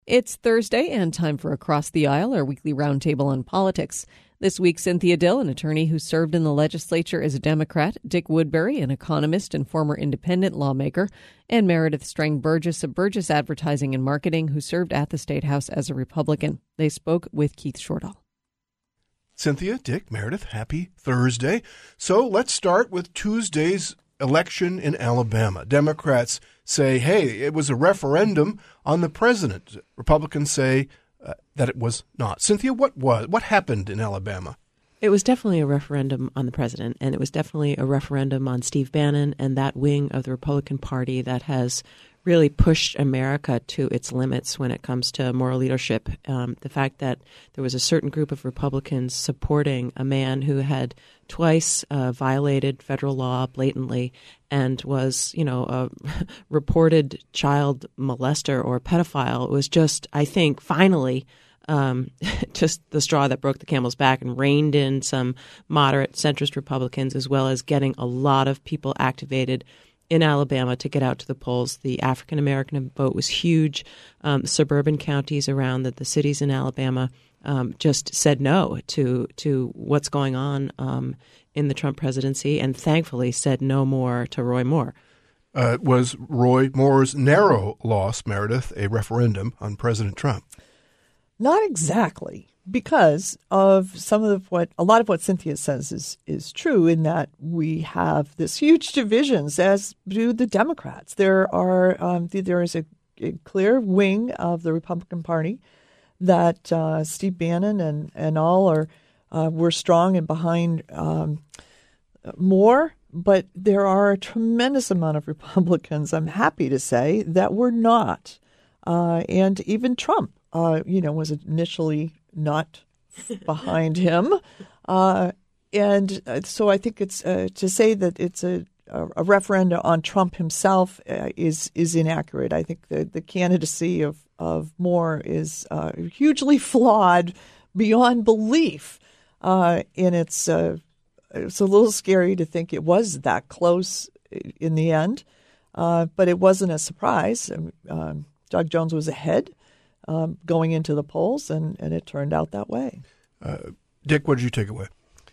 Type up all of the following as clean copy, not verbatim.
It's Thursday and time for Across the Aisle, our weekly roundtable on politics. This week, Cynthia Dill, an attorney who served in the legislature as a Democrat, Dick Woodbury, an economist and former independent lawmaker, and Meredith Strang-Burgess of Burgess Advertising and Marketing, who served at the State House as a Republican. They spoke with Keith Shortall. Cynthia, Dick, Meredith, happy Thursday. So let's start with Tuesday's election in Alabama. Democrats say, hey, it was a referendum on the president. Republicans say that it was not. Cynthia, what happened in Alabama? It was definitely a referendum on the president, and it was definitely a referendum on Steve Bannon and that wing of the Republican Party that has really pushed America to its limits when it comes to moral leadership. The fact that there was a certain group of Republicans supporting a man who had twice violated federal law blatantly and was, a reported child molester or pedophile was just, I think, finally just the straw that broke the camel's back and reined in some moderate centrist Republicans, as well as getting a lot of people activated in Alabama to get out to the polls. The African-American vote was huge. Suburban counties around the cities in Alabama just said no to what's going on in the Trump presidency, and thankfully said no more to Roy Moore. Was Roy Moore's narrow loss, Meredith, a referendum on President Trump? Not exactly, because of a lot of what Cynthia says is true, in that we have this huge divisions, as do the Democrats. There is a clear wing of the Republican Party that Steve Bannon and all were strong and behind Moore, but there are a tremendous amount of Republicans, I'm happy to say, that were not, and even Trump, was initially not behind him. And so I think it's to say that it's a referendum on Trump himself is inaccurate. I think the candidacy of Moore is hugely flawed beyond belief. And it's a little scary to think it was that close in the end. But it wasn't a surprise. Doug Jones was ahead going into the polls, and it turned out that way. Dick, what did you take away?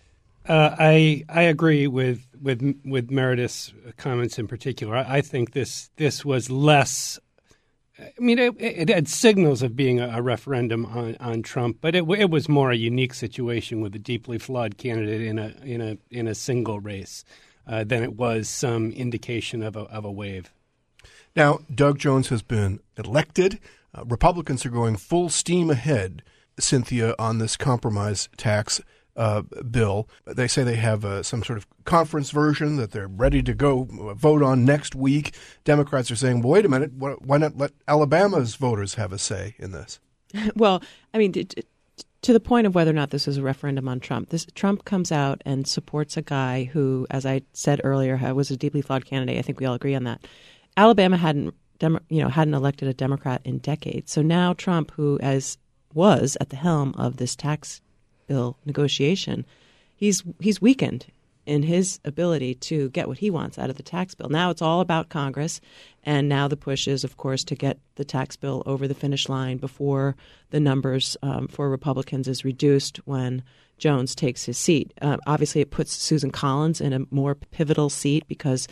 I agree with Meredith's comments in particular. I think this was less. I mean, it had signals of being a referendum on Trump, but it was more a unique situation with a deeply flawed candidate in a single race than it was some indication of a wave. Now, Doug Jones has been elected. Republicans are going full steam ahead, Cynthia, on this compromise tax bill. They say they have some sort of conference version that they're ready to go vote on next week. Democrats are saying, well, wait a minute, why not let Alabama's voters have a say in this? Well, I mean, to the point of whether or not this is a referendum on Trump, Trump comes out and supports a guy who, as I said earlier, was a deeply flawed candidate. I think we all agree on that. Alabama hadn't elected a Democrat in decades. So now Trump, who was at the helm of this tax bill negotiation, he's weakened in his ability to get what he wants out of the tax bill. Now it's all about Congress, and now the push is, of course, to get the tax bill over the finish line before the numbers for Republicans is reduced when Jones takes his seat. Obviously, it puts Susan Collins in a more pivotal seat because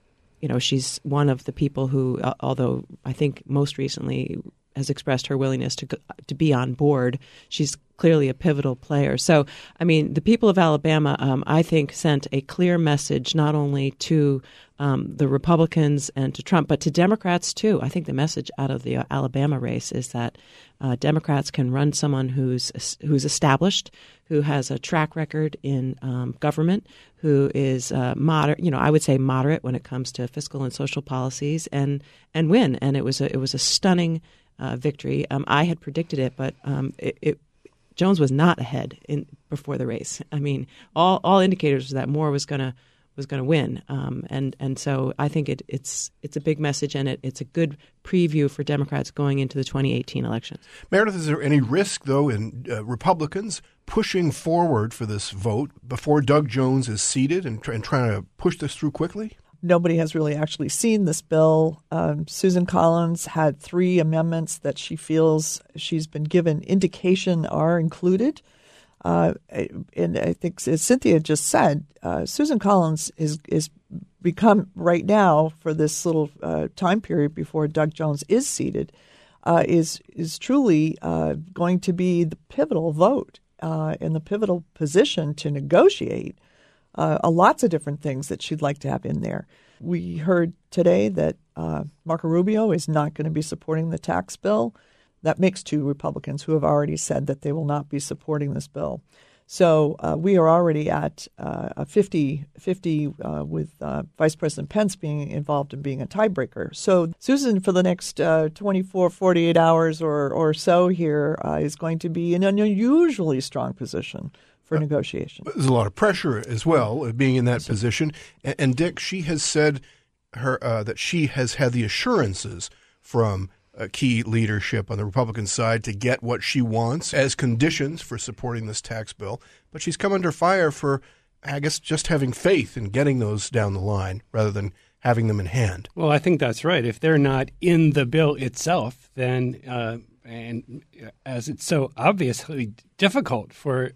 she's one of the people who, although I think most recently has expressed her willingness to be on board, she's clearly a pivotal player. So, I mean, the people of Alabama, I think, sent a clear message not only to the Republicans and to Trump, but to Democrats, too. I think the message out of the Alabama race is that Democrats can run someone who's established, who has a track record in government, who is moderate. I would say moderate when it comes to fiscal and social policies, and win. And it was a stunning victory. I had predicted it, but Jones was not ahead before the race. I mean, all indicators were that Moore was going to win, and so I think it's a big message, and it's a good preview for Democrats going into the 2018 elections. Meredith, is there any risk, though, in Republicans pushing forward for this vote before Doug Jones is seated and trying to push this through quickly? nobody has really actually seen this bill. Susan Collins had 3 amendments that she feels she's been given indication are included. And I think, as Cynthia just said, Susan Collins is become right now, for this little time period before Doug Jones is seated, is truly going to be the pivotal vote in the pivotal position to negotiate lots of different things that she'd like to have in there. We heard today that Marco Rubio is not going to be supporting the tax bill. That makes 2 Republicans who have already said that they will not be supporting this bill. So we are already at a 50-50 with Vice President Pence being involved in being a tiebreaker. So Susan, for the next 24, 48 hours or so here, is going to be in an unusually strong position for negotiation. There's a lot of pressure as well, being in that position. And Dick, she has said that she has had the assurances from key leadership on the Republican side to get what she wants as conditions for supporting this tax bill. But she's come under fire for, I guess, just having faith in getting those down the line rather than having them in hand. Well, I think that's right. If they're not in the bill itself, then, and as it's so obviously difficult for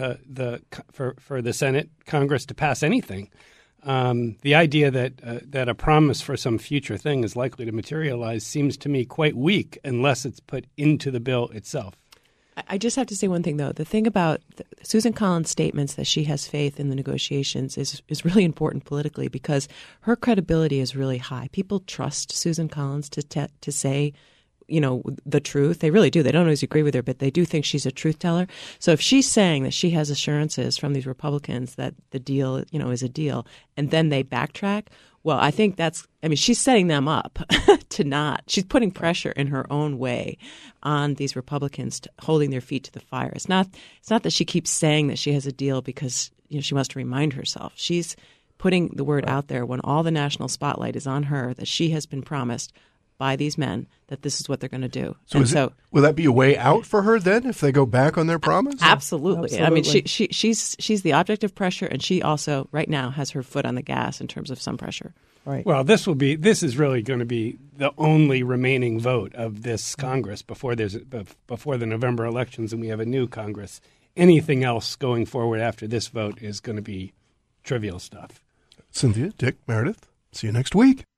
the Senate, Congress to pass anything, the idea that a promise for some future thing is likely to materialize seems to me quite weak unless it's put into the bill itself. I just have to say one thing, though. The thing about Susan Collins' statements that she has faith in the negotiations is really important politically because her credibility is really high. People trust Susan Collins to say, the truth. They really do. They don't always agree with her, but they do think she's a truth teller. So if she's saying that she has assurances from these Republicans that the deal, is a deal, and then they backtrack, well, I think she's setting them up to not. She's putting pressure in her own way on these Republicans holding their feet to the fire. It's not that she keeps saying that she has a deal because she wants to remind herself. She's putting the word out there when all the national spotlight is on her that she has been promised by these men that this is what they're going to do. So will that be a way out for her then if they go back on their promise? Absolutely. I mean, she's the object of pressure, and she also right now has her foot on the gas in terms of some pressure. Right. Well, this is really going to be the only remaining vote of this Congress before the November elections, and we have a new Congress. Anything else going forward after this vote is going to be trivial stuff. Cynthia, Dick, Meredith, see you next week.